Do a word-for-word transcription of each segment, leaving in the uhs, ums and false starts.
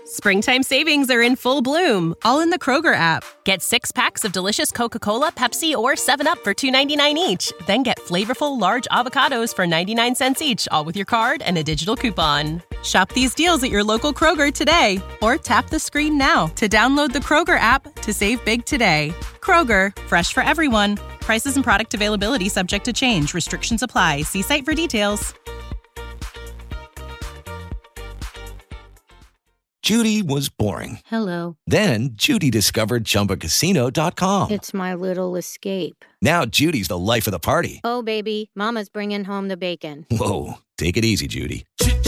Springtime savings are in full bloom, all in the Kroger app. Get six packs of delicious Coca-Cola, Pepsi, or seven up for two ninety-nine each. Then get flavorful large avocados for ninety-nine cents each, all with your card and a digital coupon. Shop these deals at your local Kroger today, or tap the screen now to download the Kroger app to save big today. Kroger, fresh for everyone. Prices and product availability subject to change. Restrictions apply. See site for details. Judy was boring. Hello. Then Judy discovered Chumba Casino dot com. It's my little escape. Now Judy's the life of the party. Oh, baby, mama's bringing home the bacon. Whoa, take it easy, Judy.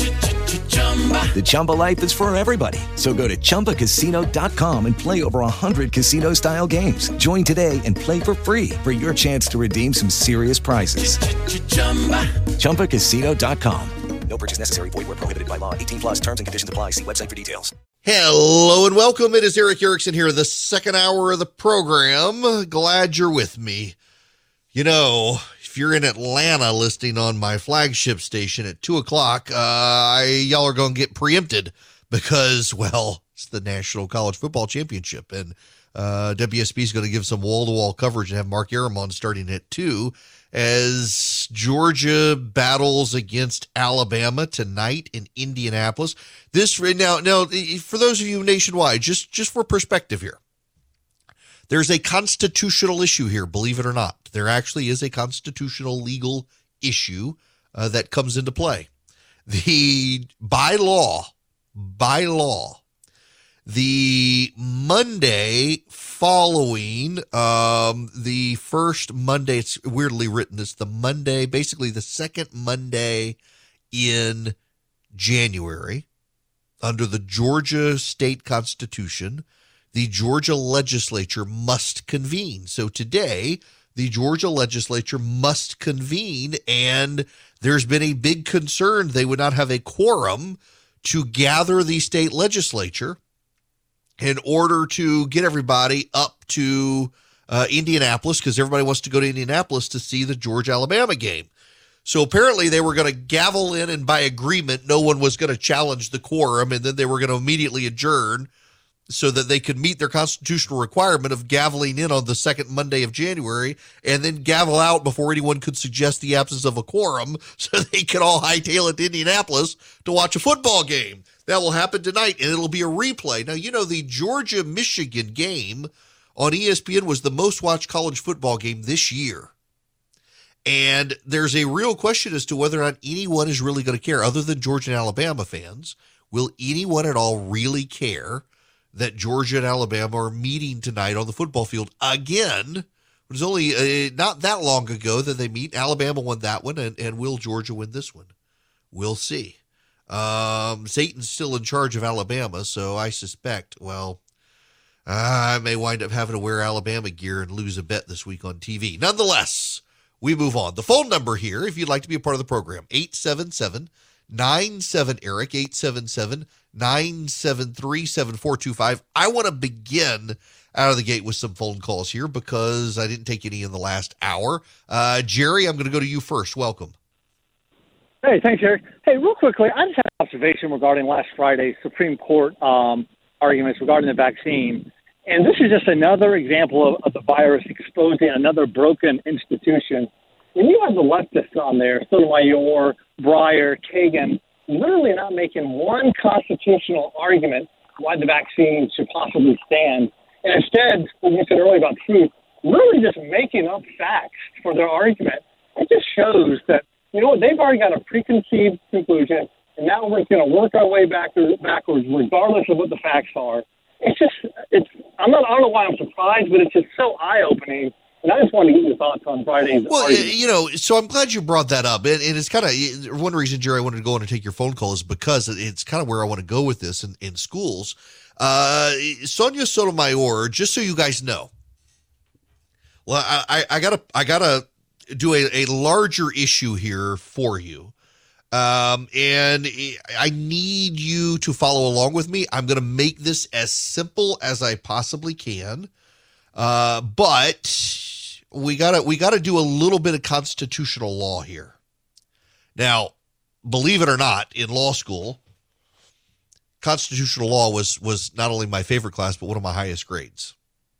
The Chumba life is for everybody. So go to Chumba Casino dot com and play over one hundred casino-style games. Join today and play for free for your chance to redeem some serious prizes. Chumba Casino dot com. No purchase necessary. Void where prohibited by law. eighteen plus terms and conditions apply. See website for details. Hello and welcome. It is Eric Erickson here, the second hour of the program. Glad you're with me. You know, if you're in Atlanta listening on my flagship station at two o'clock, uh, I, y'all are going to get preempted because, well, it's the National College Football Championship. And uh, W S B is going to give some wall-to-wall coverage and have Mark Aramon starting at two as Georgia battles against Alabama tonight in Indianapolis. This now, now for those of you nationwide, just, just for perspective here, there's a constitutional issue here, believe it or not. There actually is a constitutional legal issue uh, that comes into play. The by law, by law, the Monday following um, the first Monday, it's weirdly written, it's the Monday, basically the second Monday in January, under the Georgia state constitution, the Georgia legislature must convene. So today, the Georgia legislature must convene, and there's been a big concern they would not have a quorum to gather the state legislature in order to get everybody up to uh, Indianapolis, because everybody wants to go to Indianapolis to see the Georgia-Alabama game. So apparently they were going to gavel in, and by agreement, no one was going to challenge the quorum, and then they were going to immediately adjourn so that they could meet their constitutional requirement of gaveling in on the second Monday of January and then gavel out before anyone could suggest the absence of a quorum so they could all hightail it to Indianapolis to watch a football game. That will happen tonight, and it'll be a replay. Now, you know, the Georgia-Michigan game on E S P N was the most watched college football game this year. And there's a real question as to whether or not anyone is really going to care, other than Georgia and Alabama fans. Will anyone at all really care that Georgia and Alabama are meeting tonight on the football field again? It was only uh, not that long ago that they meet. Alabama won that one, and, and will Georgia win this one? We'll see. Um, Satan's still in charge of Alabama, so I suspect, well, I may wind up having to wear Alabama gear and lose a bet this week on T V. Nonetheless, we move on. The phone number here, if you'd like to be a part of the program, eight seven seven, nine seven, Eric, eight seven seven, nine seven three, seven four two five. I want to begin out of the gate with some phone calls here because I didn't take any in the last hour. Uh, Jerry, I'm going to go to you first. Welcome. Hey, thanks, Eric. Hey, real quickly, I just had an observation regarding last Friday's Supreme Court um, arguments regarding the vaccine. And this is just another example of, of the virus exposing another broken institution. When you have the leftists on there, Sotomayor, Breyer, Kagan, literally not making one constitutional argument why the vaccine should possibly stand, and instead, what you said earlier about truth, really just making up facts for their argument, it just shows that, you know what, they've already got a preconceived conclusion, and now we're going to work our way back backwards regardless of what the facts are. It's just, it's, I'm not, I don't know why I'm surprised, but it's just so eye-opening. And I just wanted to get your thoughts on Friday's Well, argument. you know, so I'm glad you brought that up. And, and it's kind of one reason, Jerry, I wanted to go on and take your phone call is because it's kind of where I want to go with this in, in schools. Uh, Sonia Sotomayor, just so you guys know, well, I, I, I gotta, I gotta do a, a larger issue here for you. Um, and I need you to follow along with me. I'm going to make this as simple as I possibly can. Uh, but we gotta, we gotta do a little bit of constitutional law here. Now, believe it or not, in law school, constitutional law was was not only my favorite class, but one of my highest grades.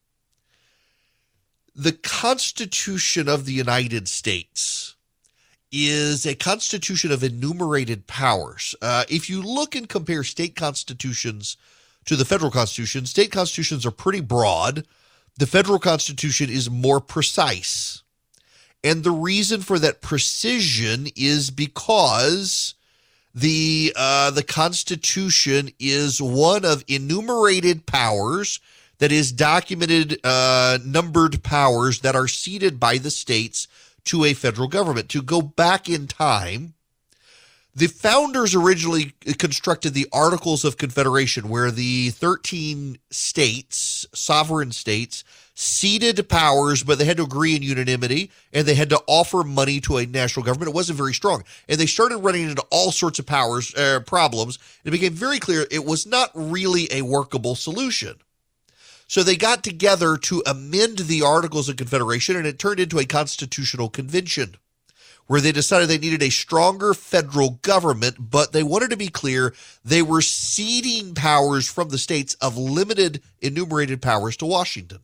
The Constitution of the United States is a constitution of enumerated powers. Uh, if you look and compare state constitutions to the federal constitution, state constitutions are pretty broad. The federal constitution is more precise. And the reason for that precision is because the uh, the Constitution is one of enumerated powers, that is documented, uh, numbered powers that are ceded by the states to a federal government. To go back in time, the founders originally constructed the Articles of Confederation, where the thirteen states, sovereign states, ceded powers, but they had to agree in unanimity, and they had to offer money to a national government. It wasn't very strong. And they started running into all sorts of powers uh, problems. It became very clear it was not really a workable solution. So they got together to amend the Articles of Confederation, and it turned into a constitutional convention, where they decided they needed a stronger federal government, but they wanted to be clear they were ceding powers from the states of limited enumerated powers to Washington.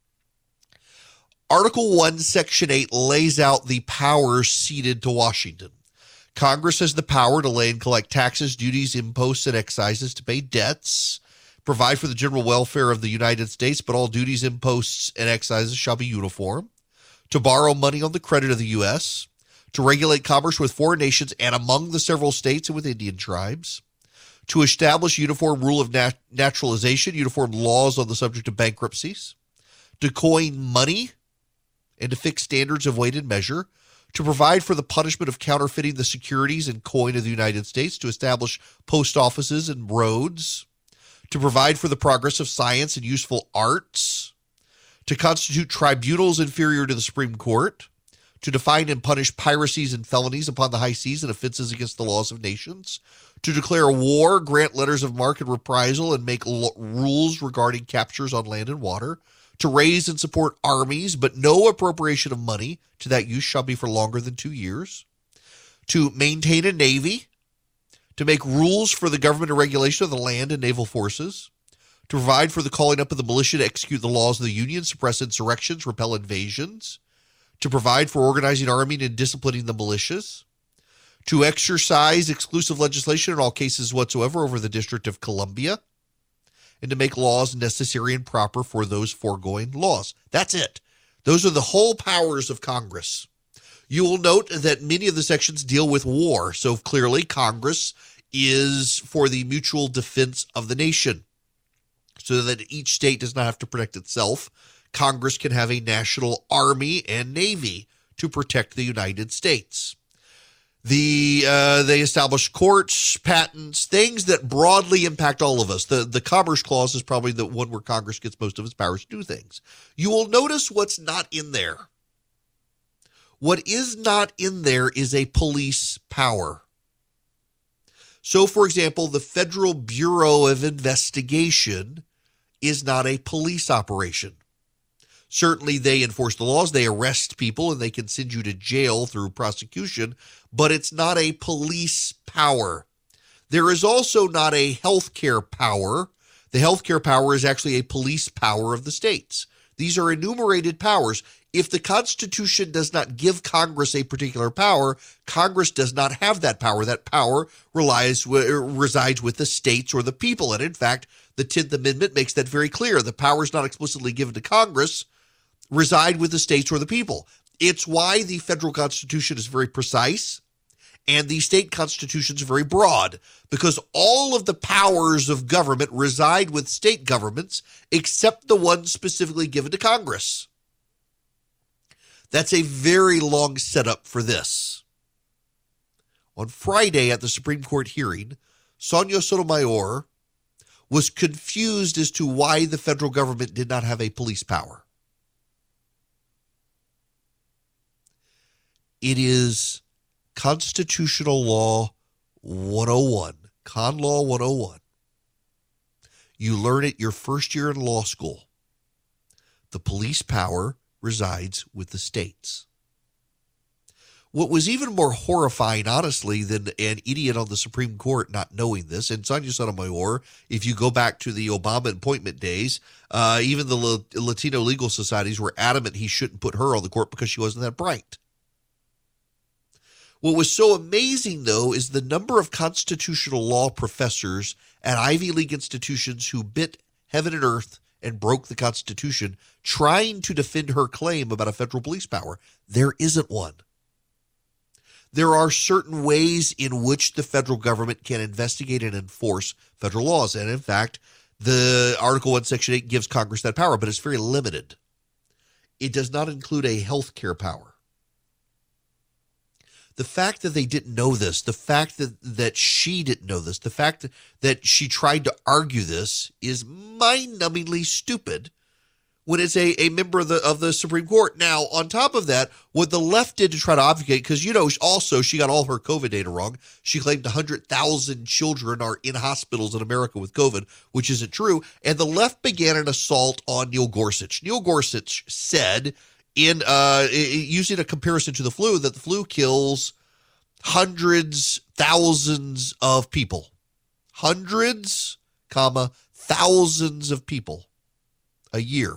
Article one, Section eight lays out the powers ceded to Washington. Congress has the power to lay and collect taxes, duties, imposts, and excises, to pay debts, provide for the general welfare of the United States, but all duties, imposts, and excises shall be uniform, to borrow money on the credit of the U S, to regulate commerce with foreign nations and among the several states and with Indian tribes, to establish uniform rule of nat- naturalization, uniform laws on the subject of bankruptcies, to coin money and to fix standards of weight and measure, to provide for the punishment of counterfeiting the securities and coin of the United States, to establish post offices and roads, to provide for the progress of science and useful arts, to constitute tribunals inferior to the Supreme Court, to define and punish piracies and felonies upon the high seas and offenses against the laws of nations, to declare war, grant letters of marque and reprisal, and make lo- rules regarding captures on land and water, to raise and support armies, but no appropriation of money to that use shall be for longer than two years, to maintain a navy, to make rules for the government and regulation of the land and naval forces, to provide for the calling up of the militia to execute the laws of the Union, suppress insurrections, repel invasions, to provide for organizing army and disciplining the militias, to exercise exclusive legislation in all cases whatsoever over the District of Columbia, and to make laws necessary and proper for those foregoing laws. That's it. Those are the whole powers of Congress. You will note that many of the sections deal with war, so clearly Congress is for the mutual defense of the nation, so that each state does not have to protect itself. Congress can have a national army and navy to protect the United States. The uh, they establish courts, patents, things that broadly impact all of us. The, the Commerce Clause is probably the one where Congress gets most of its powers to do things. You will notice what's not in there. What is not in there is a police power. So, for example, the Federal Bureau of Investigation is not a police operation. Certainly, they enforce the laws, they arrest people, and they can send you to jail through prosecution, but it's not a police power. There is also not a healthcare power. The healthcare power is actually a police power of the states. These are enumerated powers. If the Constitution does not give Congress a particular power, Congress does not have that power. That power relies, resides with the states or the people. And in fact, the tenth Amendment makes that very clear. The powers not explicitly given to Congress reside with the states or the people. It's why the federal Constitution is very precise and the state constitutions are very broad, because all of the powers of government reside with state governments except the ones specifically given to Congress. That's a very long setup for this. On Friday at the Supreme Court hearing, Sonia Sotomayor was confused as to why the federal government did not have a police power. It is Constitutional Law one oh one, Con Law one oh one. You learn it your first year in law school. The police power resides with the states. What was even more horrifying, honestly, than an idiot on the Supreme Court not knowing this, and Sonia Sotomayor, if you go back to the Obama appointment days, uh, even the La- Latino legal societies were adamant he shouldn't put her on the court because she wasn't that bright. What was so amazing, though, is the number of constitutional law professors at Ivy League institutions who bit heaven and earth and broke the Constitution trying to defend her claim about a federal police power. There isn't one. There are certain ways in which the federal government can investigate and enforce federal laws. And in fact, the Article one, Section eight gives Congress that power, but it's very limited. It does not include a health care power. The fact that they didn't know this, the fact that, that she didn't know this, the fact that, that she tried to argue this is mind-numbingly stupid when it's a, a member of the of the Supreme Court. Now, on top of that, what the left did to try to obfuscate, because, you know, also she got all her COVID data wrong. She claimed one hundred thousand children are in hospitals in America with COVID, which isn't true. And the left began an assault on Neil Gorsuch. Neil Gorsuch said, in uh, using a comparison to the flu, that the flu kills hundreds, thousands of people. Hundreds, comma, thousands of people a year.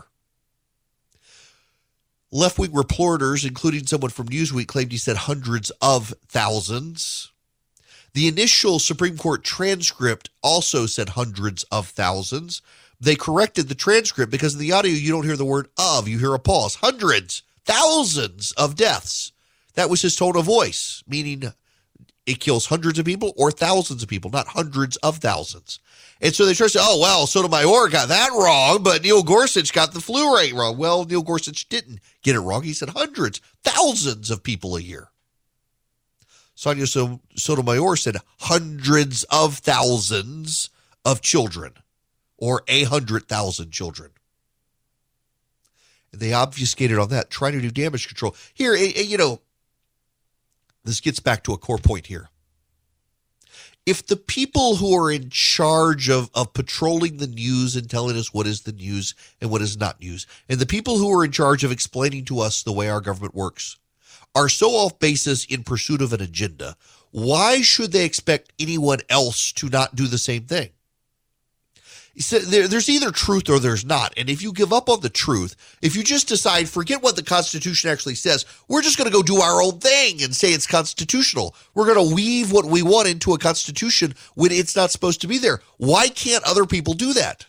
Left-wing reporters, including someone from Newsweek, claimed he said hundreds of thousands. The initial Supreme Court transcript also said hundreds of thousands. They corrected the transcript because in the audio you don't hear the word of, you hear a pause. Hundreds, thousands of deaths. That was his tone of voice, meaning it kills hundreds of people or thousands of people, not hundreds of thousands. And so they try to say, oh, well, Sotomayor got that wrong, but Neil Gorsuch got the flu rate wrong. Well, Neil Gorsuch didn't get it wrong. He said hundreds, thousands of people a year. Sonia Sotomayor said hundreds of thousands of children, or a hundred thousand children. And they obfuscated on that, trying to do damage control. Here, you know, this gets back to a core point here. If the people who are in charge of, of patrolling the news and telling us what is the news and what is not news, and the people who are in charge of explaining to us the way our government works, are so off basis in pursuit of an agenda, why should they expect anyone else to not do the same thing? So there, there's either truth or there's not. And if you give up on the truth, if you just decide, forget what the Constitution actually says, we're just going to go do our own thing and say it's constitutional. We're going to weave what we want into a constitution when it's not supposed to be there. Why can't other people do that?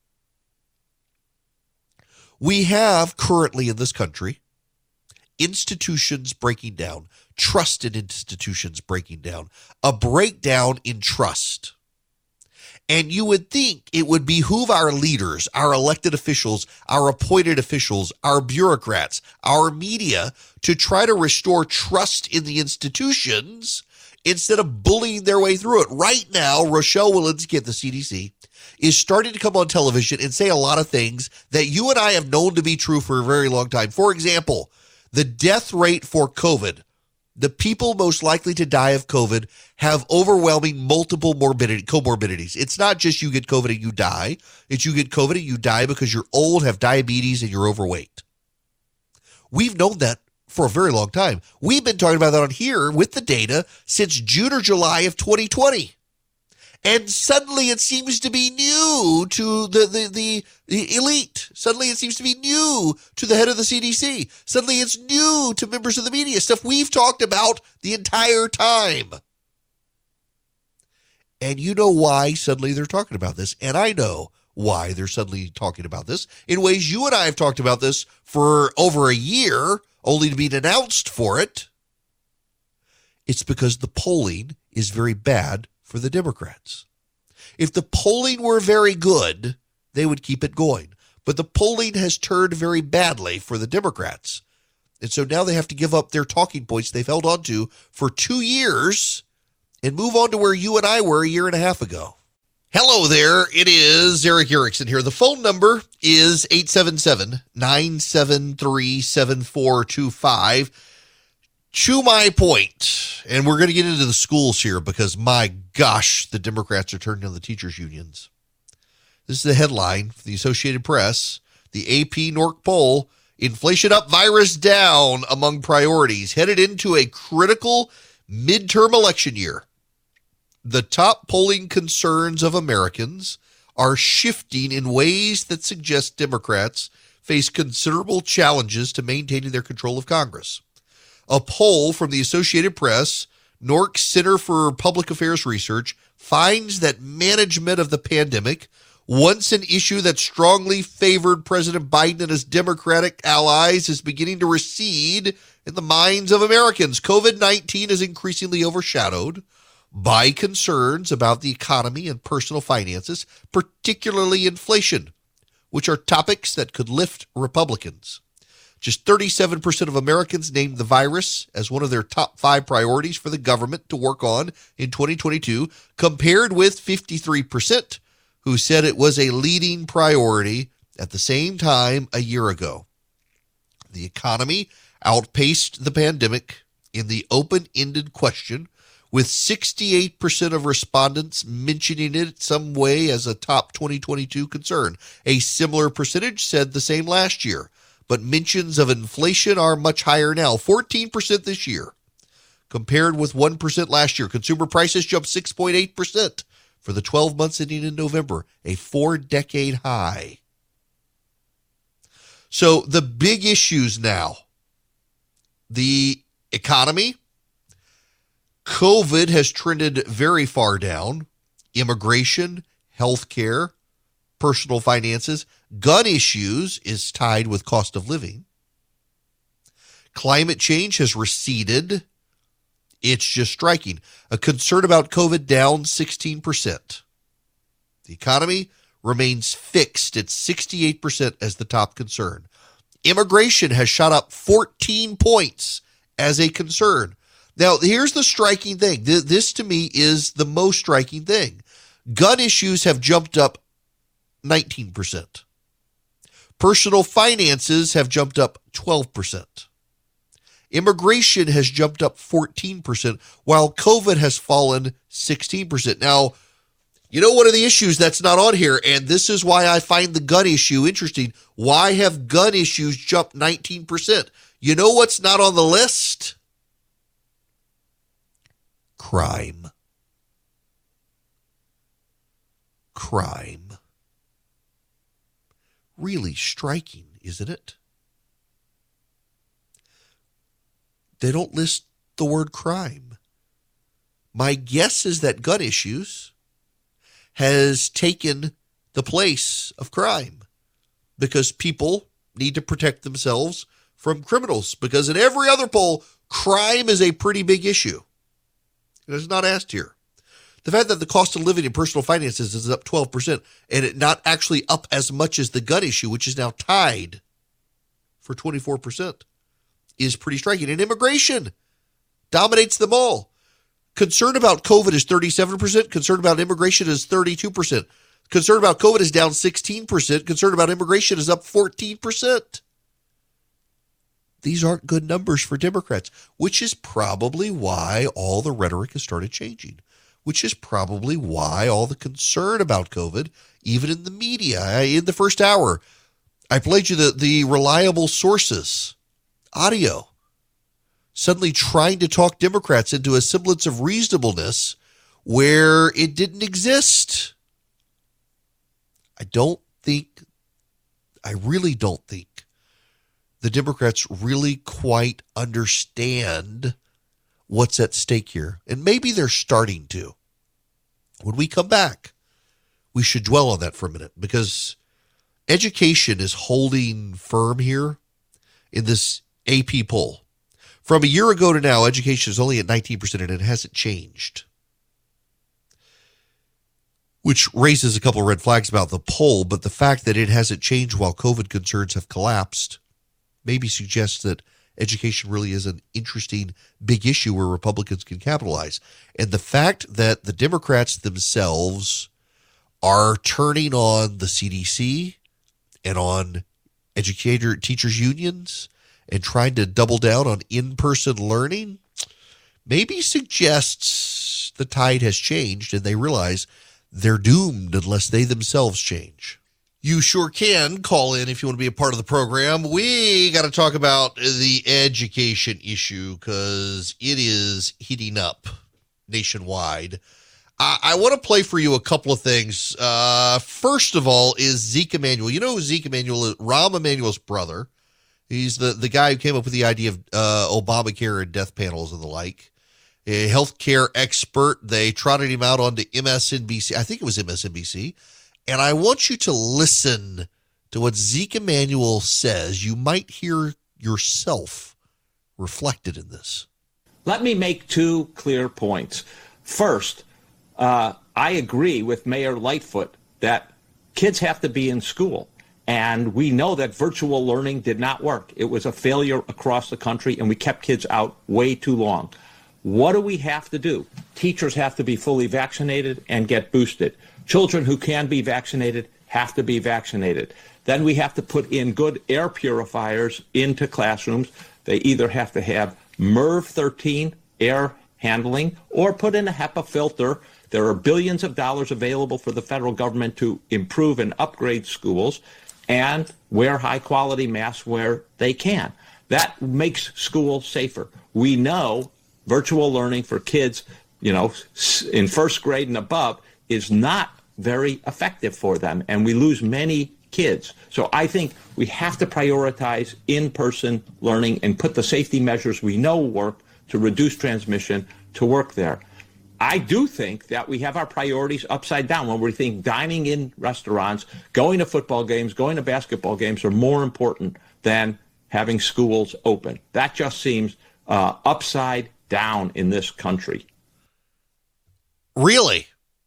We have currently in this country institutions breaking down, trusted institutions breaking down, a breakdown in trust. And you would think it would behoove our leaders, our elected officials, our appointed officials, our bureaucrats, our media to try to restore trust in the institutions instead of bullying their way through it. Right now, Rochelle Walensky at the C D C is starting to come on television and say a lot of things that you and I have known to be true for a very long time. For example, the death rate for COVID. The people most likely to die of COVID have overwhelming multiple morbidity, comorbidities. It's not just you get COVID and you die. It's you get COVID and you die because you're old, have diabetes, and you're overweight. We've known that for a very long time. We've been talking about that on here with the data since June or July of twenty twenty. And suddenly it seems to be new to the, the, the, the elite. Suddenly it seems to be new to the head of the C D C. Suddenly it's new to members of the media, stuff we've talked about the entire time. And you know why suddenly they're talking about this. And I know why they're suddenly talking about this in ways you and I have talked about this for over a year, only to be denounced for it. It's because the polling is very bad for the Democrats. If the polling were very good, they would keep it going. But the polling has turned very badly for the Democrats. And so now they have to give up their talking points they've held on to for two years and move on to where you and I were a year and a half ago. Hello there. It is Erick Erickson here. The phone number is eight seven seven, nine seven three, seven four two five. To my point, and we're going to get into the schools here because, my gosh, the Democrats are turning on the teachers' unions. This is the headline for the Associated Press. The A P N O R C poll Inflation up, virus down among priorities. Headed into a critical midterm election year, the top polling concerns of Americans are shifting in ways that suggest Democrats face considerable challenges to maintaining their control of Congress. A poll from the Associated Press, N O R C Center for Public Affairs Research, finds that management of the pandemic, once an issue that strongly favored President Biden and his Democratic allies, is beginning to recede in the minds of Americans. COVID nineteen is increasingly overshadowed by concerns about the economy and personal finances, particularly inflation, which are topics that could lift Republicans. Just thirty-seven percent of Americans named the virus as one of their top five priorities for the government to work on in twenty twenty-two, compared with fifty-three percent who said it was a leading priority at the same time a year ago. The economy outpaced the pandemic in the open-ended question, with sixty-eight percent of respondents mentioning it some way as a top twenty twenty-two concern. A similar percentage said the same last year, but mentions of inflation are much higher now, fourteen percent this year, compared with one percent last year. Consumer prices jumped six point eight percent for the twelve months ending in November, a four-decade high. So the big issues now, the economy, COVID has trended very far down, immigration, healthcare, personal finances, gun issues is tied with cost of living. Climate change has receded. It's just striking. A concern about COVID down sixteen percent. The economy remains fixed at sixty-eight percent as the top concern. Immigration has shot up fourteen points as a concern. Now, here's the striking thing. This, to me, is the most striking thing. Gun issues have jumped up nineteen percent. Personal finances have jumped up twelve percent. Immigration has jumped up fourteen percent, while COVID has fallen sixteen percent. Now, you know, one of the issues that's not on here, and this is why I find the gun issue interesting. Why have gun issues jumped nineteen percent? You know what's not on the list? Crime. Crime. Really striking, isn't it? They don't list the word crime. My guess is that gun issues has taken the place of crime because people need to protect themselves from criminals, because in every other poll, crime is a pretty big issue. It is not asked here. The fact that the cost of living and personal finances is up twelve percent and it not actually up as much as the gun issue, which is now tied for twenty-four percent, is pretty striking. And immigration dominates them all. Concern about COVID is thirty-seven percent. Concern about immigration is thirty-two percent. Concern about COVID is down sixteen percent. Concern about immigration is up fourteen percent. These aren't good numbers for Democrats, which is probably why all the rhetoric has started changing, which is probably why all the concern about COVID, even in the media, in the first hour, I played you the, the reliable sources, audio, suddenly trying to talk Democrats into a semblance of reasonableness where it didn't exist. I don't think, I really don't think the Democrats really quite understand what's at stake here. And maybe they're starting to. When we come back, we should dwell on that for a minute, because education is holding firm here in this A P poll. From a year ago to now, education is only at nineteen percent, and it hasn't changed, which raises a couple of red flags about the poll. But the fact that it hasn't changed while COVID concerns have collapsed maybe suggests that education really is an interesting big issue where Republicans can capitalize. And the fact that the Democrats themselves are turning on the C D C and on educator teachers unions and trying to double down on in-person learning maybe suggests the tide has changed and they realize they're doomed unless they themselves change. You sure can call in if you want to be a part of the program. We got to talk about the education issue because it is heating up nationwide. I, I want to play for you a couple of things. Uh, first of all is Zeke Emanuel. You know who Zeke Emanuel is? Rahm Emanuel's brother. He's the, the guy who came up with the idea of uh, Obamacare and death panels and the like. A healthcare expert. They trotted him out onto M S N B C. I think it was M S N B C. And I want you to listen to what Zeke Emanuel says. You might hear yourself reflected in this. Let me make two clear points. First, uh, I agree with Mayor Lightfoot that kids have to be in school. And we know that virtual learning did not work. It was a failure across the country, and we kept kids out way too long. What do we have to do? Teachers have to be fully vaccinated and get boosted. Children who can be vaccinated have to be vaccinated. Then we have to put in good air purifiers into classrooms. They either have to have MERV thirteen air handling or put in a HEPA filter. There are billions of dollars available for the federal government to improve and upgrade schools and wear high-quality masks where they can. That makes schools safer. We know virtual learning for kids, you know, in first grade and above is not very effective for them, and we lose many kids. So I think we have to prioritize in-person learning and put the safety measures we know work to reduce transmission to work there. I do think that we have our priorities upside down when we think dining in restaurants, going to football games, going to basketball games are more important than having schools open. That just seems uh, upside down in this country. Really?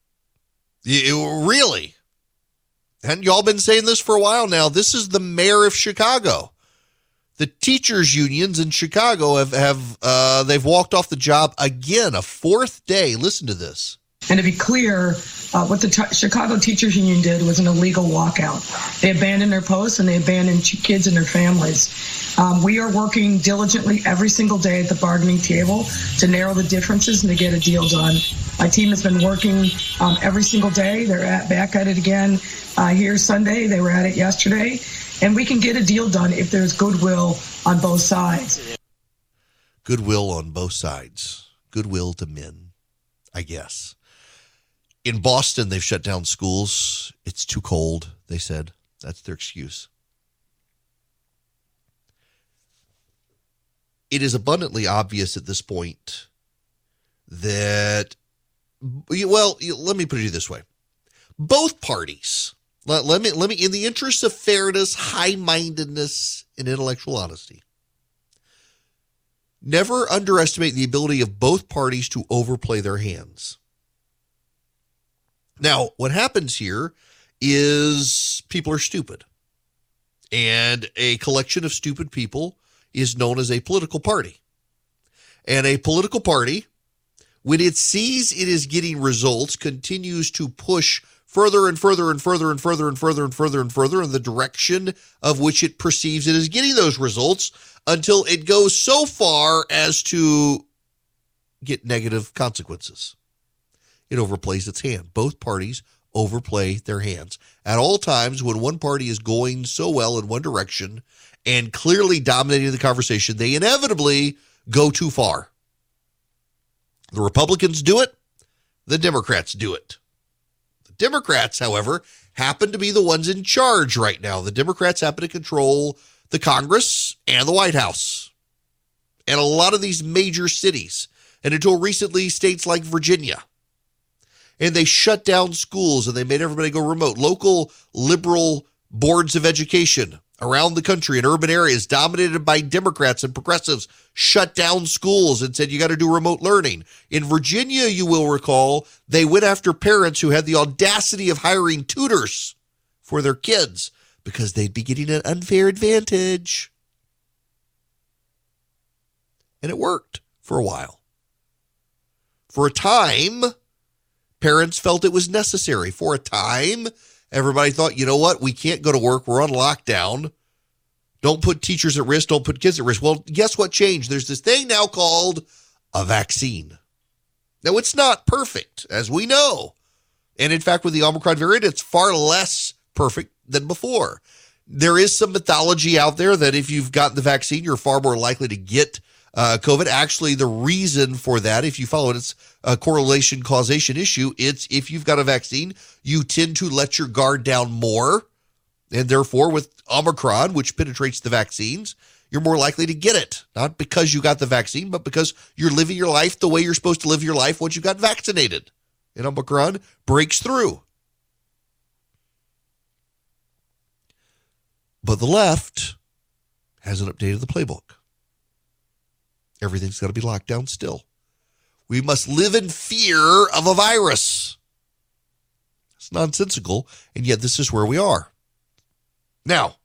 You, really? Hadn't y'all been saying this for a while now? This is the mayor of Chicago. The teachers unions in Chicago have, have uh, they've walked off the job again, a fourth day. Listen to this. And to be clear, uh, what the t- Chicago Teachers Union did was an illegal walkout. They abandoned their posts and they abandoned kids and their families. Um, we are working diligently every single day at the bargaining table to narrow the differences and to get a deal done. My team has been working um, every single day. They're at, back at it again uh, here Sunday. They were at it yesterday. And we can get a deal done if there's goodwill on both sides. Goodwill on both sides. Goodwill to men, I guess. In Boston, they've shut down schools. It's too cold, they said. That's their excuse. It is abundantly obvious at this point that, well, let me put it this way. Both parties, let, let me, let me, in the interest of fairness, high-mindedness, and intellectual honesty, never underestimate the ability of both parties to overplay their hands. Now, what happens here is people are stupid, and a collection of stupid people is known as a political party. And a political party, when it sees it is getting results, continues to push further and further and further and further and further and further and further in the direction of which it perceives it is getting those results until it goes so far as to get negative consequences. It overplays its hand. Both parties overplay their hands. At all times, when one party is going so well in one direction and clearly dominating the conversation, they inevitably go too far. The Republicans do it. The Democrats do it. The Democrats, however, happen to be the ones in charge right now. The Democrats happen to control the Congress and the White House and a lot of these major cities, and until recently, states like Virginia. And they shut down schools and they made everybody go remote. Local liberal boards of education around the country in urban areas dominated by Democrats and progressives shut down schools and said, you got to do remote learning. In Virginia, you will recall, they went after parents who had the audacity of hiring tutors for their kids because they'd be getting an unfair advantage. And it worked for a while. For a time, parents felt it was necessary. For a time, everybody thought, you know what? We can't go to work. We're on lockdown. Don't put teachers at risk. Don't put kids at risk. Well, guess what changed? There's this thing now called a vaccine. Now, it's not perfect, as we know. And in fact, with the Omicron variant, it's far less perfect than before. There is some mythology out there that if you've gotten the vaccine, you're far more likely to get uh, COVID. Actually, the reason for that, if you follow it, it's a correlation causation issue. It's if you've got a vaccine, you tend to let your guard down more. And therefore, with Omicron, which penetrates the vaccines, you're more likely to get it. Not because you got the vaccine, but because you're living your life the way you're supposed to live your life once you got vaccinated. And Omicron breaks through. But the left hasn't updated the playbook. Everything's got to be locked down still. We must live in fear of a virus. It's nonsensical, and yet this is where we are. Now,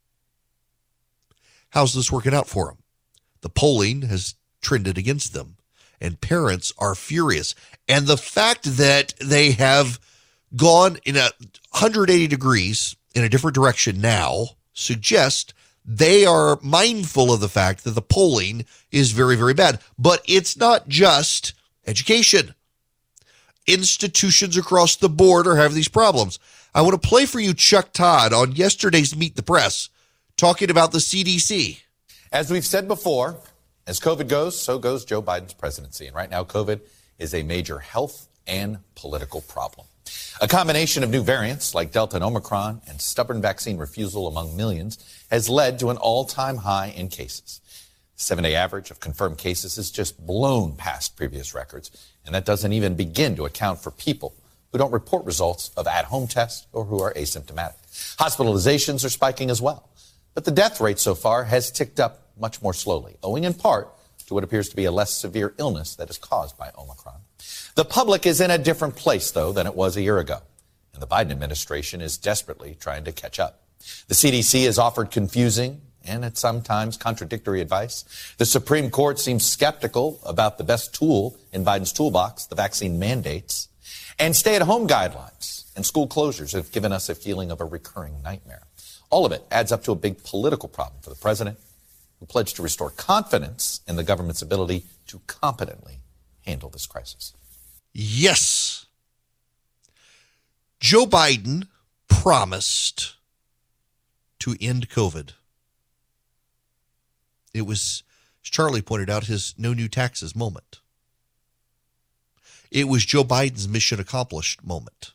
how's this working out for them? The polling has trended against them, and parents are furious. And the fact that they have gone in a one hundred eighty degrees in a different direction now suggests they are mindful of the fact that the polling is very, very bad. But it's not just education. Institutions across the board are having these problems. I want to play for you Chuck Todd on yesterday's Meet the Press talking about the C D C. As we've said before, as COVID goes, so goes Joe Biden's presidency. And right now, COVID is a major health and political problem. A combination of new variants like Delta and Omicron and stubborn vaccine refusal among millions has led to an all-time high in cases. The seven-day average of confirmed cases is just blown past previous records, and that doesn't even begin to account for people who don't report results of at-home tests or who are asymptomatic. Hospitalizations are spiking as well, but the death rate so far has ticked up much more slowly, owing in part to what appears to be a less severe illness that is caused by Omicron. The public is in a different place, though, than it was a year ago, and the Biden administration is desperately trying to catch up. The C D C has offered confusing and at sometimes contradictory advice. The Supreme Court seems skeptical about the best tool in Biden's toolbox, the vaccine mandates, and stay-at-home guidelines and school closures have given us a feeling of a recurring nightmare. All of it adds up to a big political problem for the president, who pledged to restore confidence in the government's ability to competently handle this crisis. Yes. Joe Biden promised to end COVID. It was, as Charlie pointed out, his no new taxes moment. It was Joe Biden's mission accomplished moment.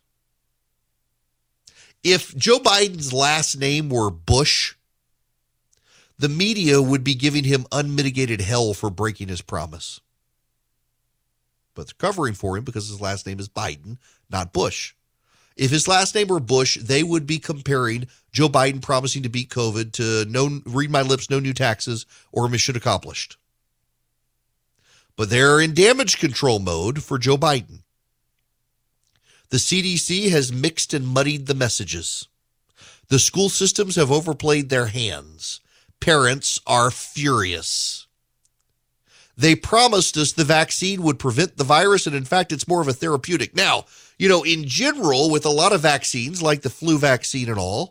If Joe Biden's last name were Bush, the media would be giving him unmitigated hell for breaking his promise. But they're covering for him because his last name is Biden, not Bush. If his last name were Bush, they would be comparing Joe Biden promising to beat COVID to no, read my lips, no new taxes, or mission accomplished. But they're in damage control mode for Joe Biden. The C D C has mixed and muddied the messages. The school systems have overplayed their hands. Parents are furious. They promised us the vaccine would prevent the virus, and in fact, it's more of a therapeutic. Now, you know, in general, with a lot of vaccines, like the flu vaccine and all,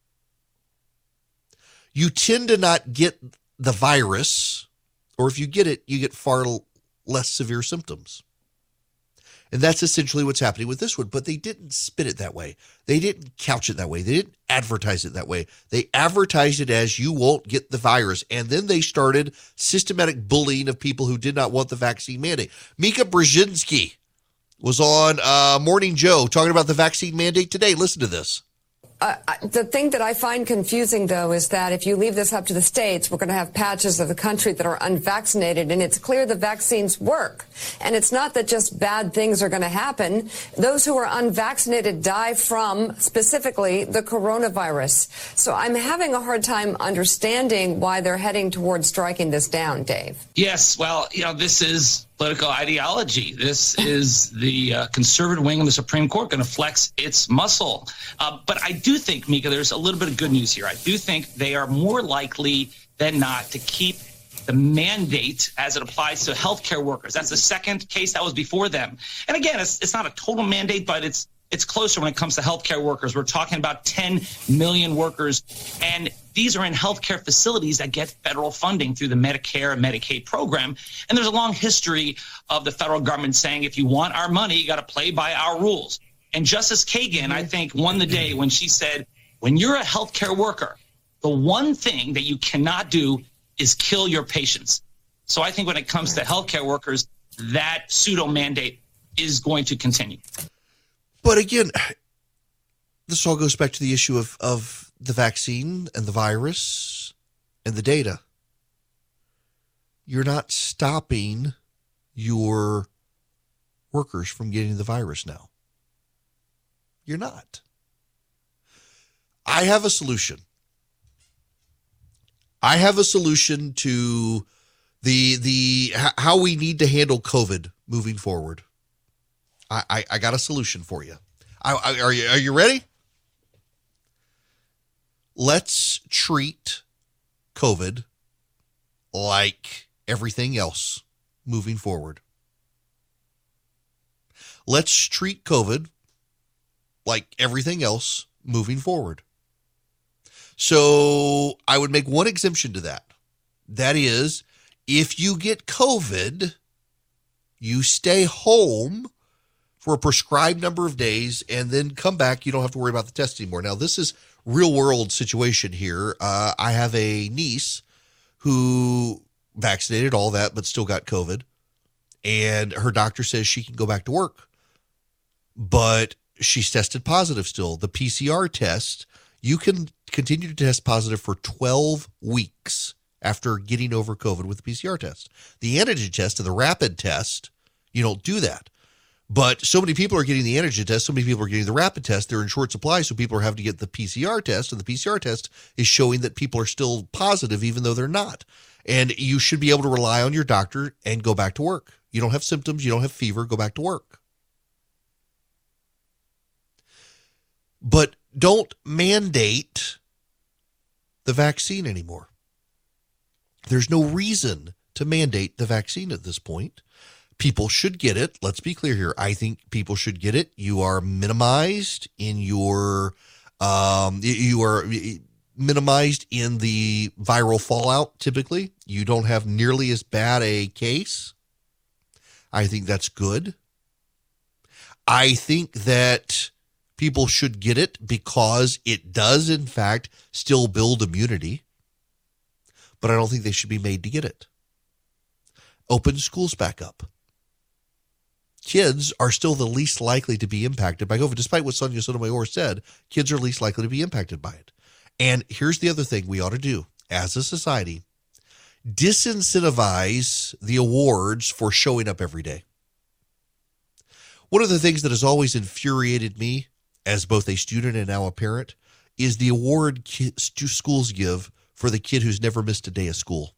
you tend to not get the virus, or if you get it, you get far less severe symptoms. And that's essentially what's happening with this one. But they didn't spin it that way. They didn't couch it that way. They didn't advertise it that way. They advertised it as you won't get the virus. And then they started systematic bullying of people who did not want the vaccine mandate. Mika Brzezinski was on uh, Morning Joe talking about the vaccine mandate today. Listen to this. Uh, the thing that I find confusing, though, is that if you leave this up to the states, we're going to have patches of the country that are unvaccinated, and it's clear the vaccines work. And it's not that just bad things are going to happen. Those who are unvaccinated die from, specifically, the coronavirus. So I'm having a hard time understanding why they're heading towards striking this down, Dave. Yes, well, you know, this is political ideology. This is the uh, conservative wing of the Supreme Court going to flex its muscle. Uh, but I do think, Mika, there's a little bit of good news here. I do think they are more likely than not to keep the mandate as it applies to healthcare workers. That's the second case that was before them. And again, it's, it's not a total mandate, but it's it's closer when it comes to healthcare workers. We're talking about ten million workers, and these are in healthcare facilities that get federal funding through the Medicare and Medicaid program. And there's a long history of the federal government saying, if you want our money, you got to play by our rules. And Justice Kagan, I think, won the day when she said, When you're a healthcare worker, the one thing that you cannot do is kill your patients. So I think when it comes to healthcare workers, that pseudo mandate is going to continue. But again, this all goes back to the issue of, of the vaccine and the virus and the data. You're not stopping your workers from getting the virus now. You're not. I have a solution. I have a solution to the the how we need to handle COVID moving forward. I, I, I got a solution for you. I, I, are you. Are you ready? Let's treat COVID like everything else moving forward. Let's treat COVID like everything else moving forward. So I would make one exemption to that. That is, if you get COVID, you stay home for a prescribed number of days and then come back. You don't have to worry about the test anymore. Now, this is real world situation here. Uh, I have a niece who vaccinated, all that, but still got COVID. And her doctor says she can go back to work. But she's tested positive still. The P C R test, you can continue to test positive for twelve weeks after getting over COVID with the P C R test. The antigen test and the rapid test, you don't do that. But so many people are getting the antigen test, so many people are getting the rapid test. They're in short supply, so people are having to get the P C R test, and the P C R test is showing that people are still positive even though they're not. And you should be able to rely on your doctor and go back to work. You don't have symptoms, you don't have fever, go back to work. But don't mandate the vaccine anymore. There's no reason to mandate the vaccine at this point. People should get it. Let's be clear here. I think people should get it. You are minimized in your, um, you are minimized in the viral fallout. Typically, you don't have nearly as bad a case. I think that's good. I think that people should get it because it does, in fact, still build immunity. But I don't think they should be made to get it. Open schools back up. Kids are still the least likely to be impacted by COVID. Despite what Sonia Sotomayor said, kids are least likely to be impacted by it. And here's the other thing we ought to do as a society. Disincentivize the awards for showing up every day. One of the things that has always infuriated me as both a student and now a parent is the award kids, schools give for the kid who's never missed a day of school.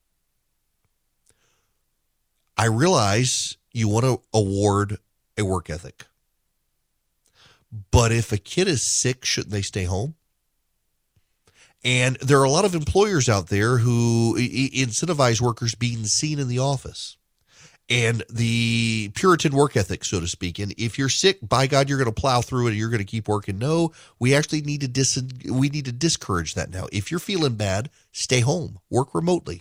I realize you want to award a work ethic. But if a kid is sick, shouldn't they stay home? And there are a lot of employers out there who incentivize workers being seen in the office. And the Puritan work ethic, so to speak. And if you're sick, by God, you're going to plow through it and you're going to keep working. No, we actually need to dis- we need to discourage that now. If you're feeling bad, stay home, work remotely.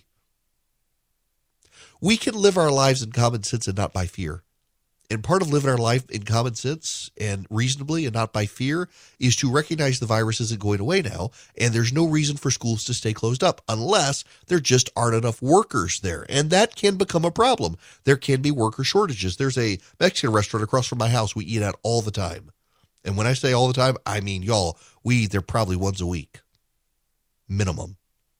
We can live our lives in common sense and not by fear. And part of living our life in common sense and reasonably and not by fear is to recognize the virus isn't going away now, and there's no reason for schools to stay closed up unless there just aren't enough workers there. And that can become a problem. There can be worker shortages. There's a Mexican restaurant across from my house we eat at all the time. And when I say all the time, I mean, y'all, we eat there probably once a week. Minimum.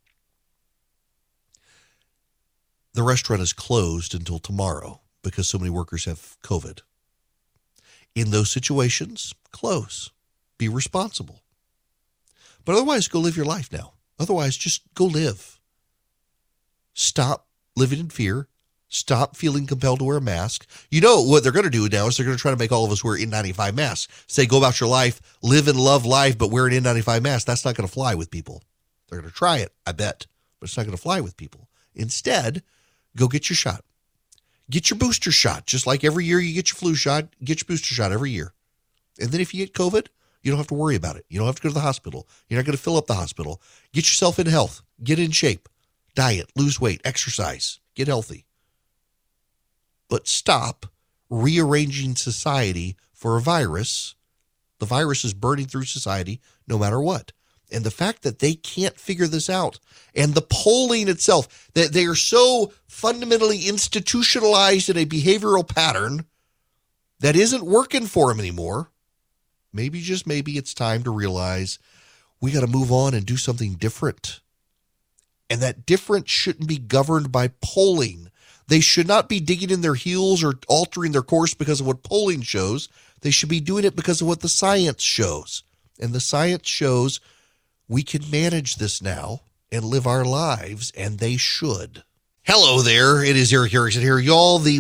The restaurant is closed until tomorrow because so many workers have COVID. In those situations, close. Be responsible. But otherwise, go live your life now. Otherwise, just go live. Stop living in fear. Stop feeling compelled to wear a mask. You know what they're going to do now is they're going to try to make all of us wear N ninety-five masks. Say, go about your life, live and love life, but wear an N ninety-five mask. That's not going to fly with people. They're going to try it, I bet, but it's not going to fly with people. Instead, go get your shot. Get your booster shot. Just like every year you get your flu shot, get your booster shot every year. And then if you get COVID, you don't have to worry about it. You don't have to go to the hospital. You're not going to fill up the hospital. Get yourself in health. Get in shape. Diet, lose weight, exercise, get healthy. But stop rearranging society for a virus. The virus is burning through society. no matter what. And the fact that they can't figure this out, and the polling itself, that they are so fundamentally institutionalized in a behavioral pattern that isn't working for them anymore, maybe, just maybe, it's time to realize we got to move on and do something different. And that different shouldn't be governed by polling. They should not be digging in their heels or altering their course because of what polling shows. They should be doing it because of what the science shows. And the science shows we can manage this now and live our lives, and they should. Hello there. It is Erick Erickson here. Y'all, the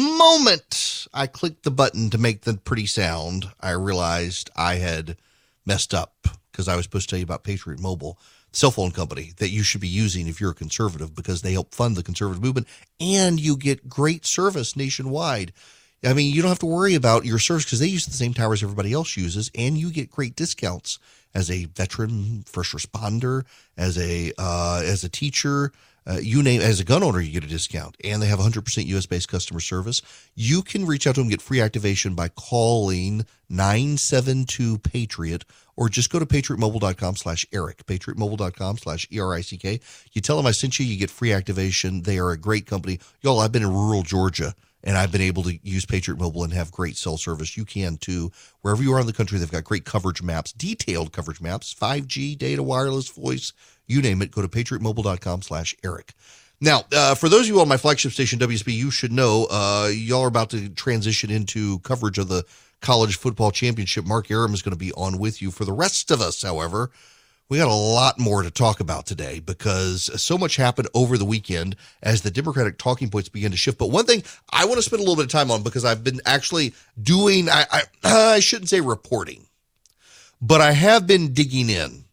moment I clicked the button to make the pretty sound, I realized I had messed up because I was supposed to tell you about Patriot Mobile, cell phone company that you should be using if you're a conservative, because they help fund the conservative movement and you get great service nationwide. I mean, you don't have to worry about your service because they use the same towers everybody else uses, and you get great discounts as a veteran, first responder, as a uh, as a teacher, uh, you name, as a gun owner, you get a discount, and they have one hundred percent U S based customer service. You can reach out to them, get free activation by calling nine seven two Patriot, or just go to patriotmobile.com slash Eric, patriotmobile.com slash E R I C K. You tell them I sent you, you get free activation. They are a great company. Y'all, I've been in rural Georgia, and I've been able to use Patriot Mobile and have great cell service. You can too. Wherever you are in the country, they've got great coverage maps, detailed coverage maps, five G, data, wireless, voice, you name it. Go to patriotmobile.com slash Eric. Now, uh, for those of you on my flagship station, W S B, you should know uh, y'all are about to transition into coverage of the college football championship. Mark Arum is going to be on with you. For the rest of us, however, we got a lot more to talk about today because so much happened over the weekend as the Democratic talking points began to shift. But one thing I want to spend a little bit of time on, because I've been actually doing, I, I, I shouldn't say reporting, but I have been digging in.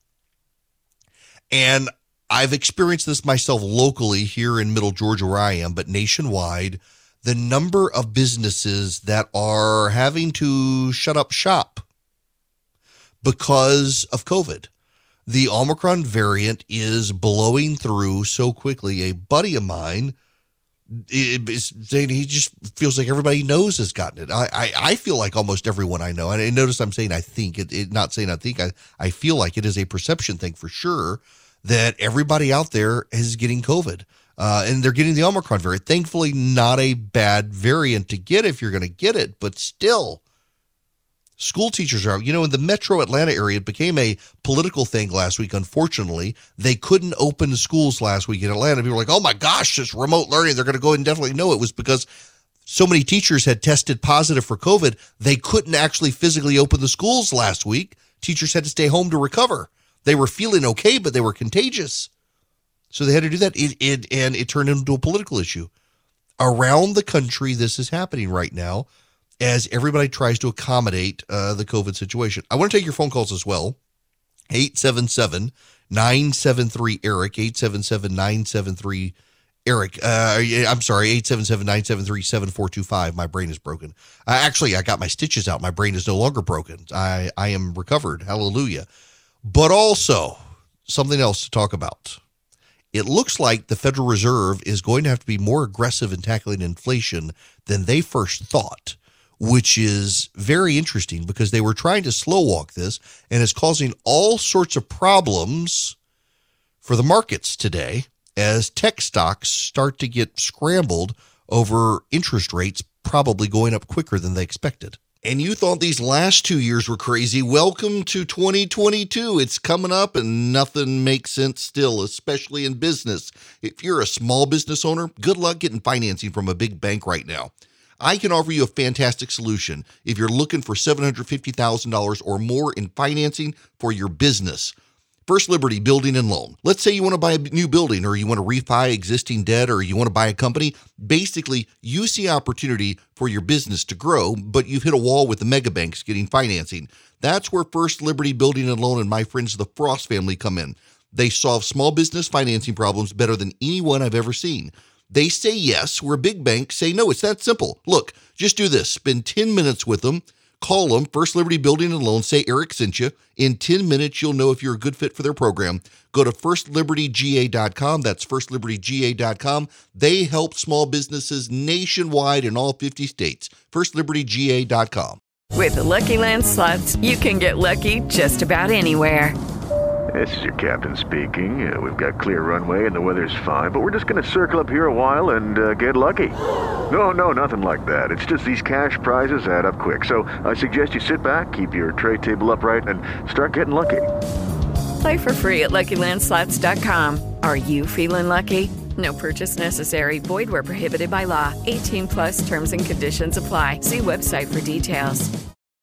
And I've experienced this myself locally here in Middle Georgia where I am, but nationwide, the number of businesses that are having to shut up shop because of COVID. The Omicron variant is blowing through so quickly. A buddy of mine is saying he just feels like everybody knows has gotten it. I, I, I feel like almost everyone I know, and I notice I'm saying I think, it, it not saying I think, I, I feel like it is a perception thing for sure that everybody out there is getting COVID. Uh, and they're getting the Omicron variant. Thankfully, not a bad variant to get if you're going to get it, but still. School teachers are, you know, in the metro Atlanta area, it became a political thing last week. Unfortunately, they couldn't open the schools last week in Atlanta. People were like, oh my gosh, this remote learning, they're going to go indefinitely. No, it was because so many teachers had tested positive for COVID. They couldn't actually physically open the schools last week. Teachers had to stay home to recover. They were feeling okay, but they were contagious. So they had to do that. It, it, and it turned into a political issue. Around the country, this is happening right now, as everybody tries to accommodate uh, the COVID situation. I want to take your phone calls as well. eight seven seven, nine seven three, Eric, eight seven seven, nine seven three, Eric. Uh, I'm sorry, eight seven seven, nine seven three, seven four two five. My brain is broken. Uh, actually, I got my stitches out. My brain is no longer broken. I, I am recovered. Hallelujah. But also, something else to talk about. It looks like the Federal Reserve is going to have to be more aggressive in tackling inflation than they first thought, which is very interesting because they were trying to slow walk this, and it's causing all sorts of problems for the markets today as tech stocks start to get scrambled over interest rates probably going up quicker than they expected. And you thought these last two years were crazy. Welcome to twenty twenty-two. It's coming up and nothing makes sense still, especially in business. If you're a small business owner, good luck getting financing from a big bank right now. I can offer you a fantastic solution if you're looking for seven hundred fifty thousand dollars or more in financing for your business. First Liberty Building and Loan. Let's say you want to buy a new building, or you want to refi existing debt, or you want to buy a company. Basically, you see opportunity for your business to grow, but you've hit a wall with the mega banks getting financing. That's where First Liberty Building and Loan and my friends the Frost family come in. They solve small business financing problems better than anyone I've ever seen. They say yes, where big banks say no. It's that simple. Look, just do this. Spend ten minutes with them. Call them, First Liberty Building and Loan. Say Eric sent you. In ten minutes, you'll know if you're a good fit for their program. Go to first liberty g a dot com. That's first liberty g a dot com. They help small businesses nationwide in all fifty states. first liberty g a dot com. With the Lucky Land Slots, you can get lucky just about anywhere. This is your captain speaking. Uh, we've got clear runway and the weather's fine, but we're just going to circle up here a while and uh, get lucky. No, no, nothing like that. It's just these cash prizes add up quick. So I suggest you sit back, keep your tray table upright, and start getting lucky. Play for free at Lucky Land Slots dot com. Are you feeling lucky? No purchase necessary. Void where prohibited by law. eighteen plus terms and conditions apply. See website for details.